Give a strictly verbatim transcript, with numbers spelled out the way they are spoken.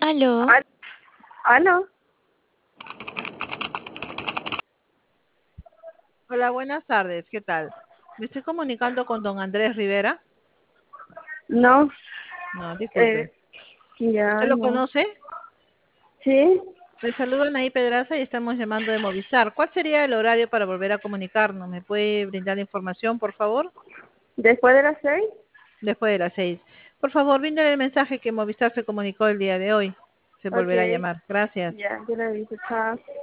Aló. Al- ¿Aló? Hola, buenas tardes, ¿qué tal? Me estoy comunicando con don Andrés Rivera. No, No, disculpe. eh, ya ¿Usted lo no. conoce? ¿Sí? Le saludo Anaí Pedraza y estamos llamando de Movistar. ¿Cuál sería el horario para volver a comunicarnos? ¿Me puede brindar la información, por favor? ¿Después de las seis? Después de las seis. Por favor, bríndale el mensaje que Movistar se comunicó el día de hoy. Se volverá a Ok, llamar. Gracias. ya, yo le aviso, chao.